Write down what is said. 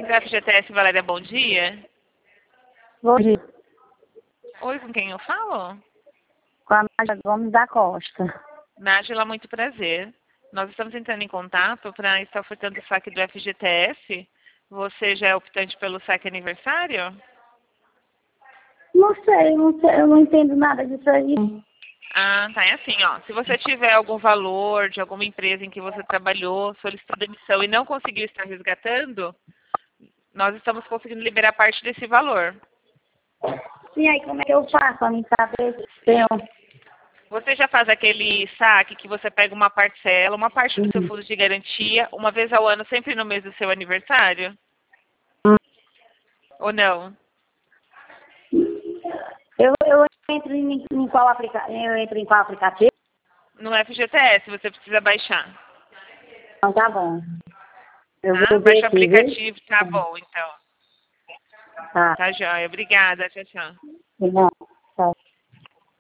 do FGTS, Valéria, bom dia. Bom dia. Oi, com quem eu falo? Com a Nádia Gomes da Costa. Nájila, muito prazer. Nós estamos entrando em contato para estar ofertando o saque do FGTS. Você já é optante pelo saque aniversário? Não sei, eu não entendo nada disso aí. Ah, tá. É assim, ó. Se você tiver algum valor de alguma empresa em que você trabalhou, solicitou demissão e não conseguiu estar resgatando, nós estamos conseguindo liberar parte desse valor. E aí, como é que eu faço pra me saber se tem Você já faz aquele saque que você pega uma parcela, uma parte do seu fundo de garantia, uma vez ao ano, sempre no mês do seu aniversário? Ou não? Eu entro em qual aplicativo? Eu entro em qual aplicativo? No FGTS, você precisa baixar. Então tá bom. Eu Tá? vou ver Baixa o aqui, viu? aplicativo, tá bom, então. Tá. Tá, joia. Obrigada. Tchau, tchau. Não, tá.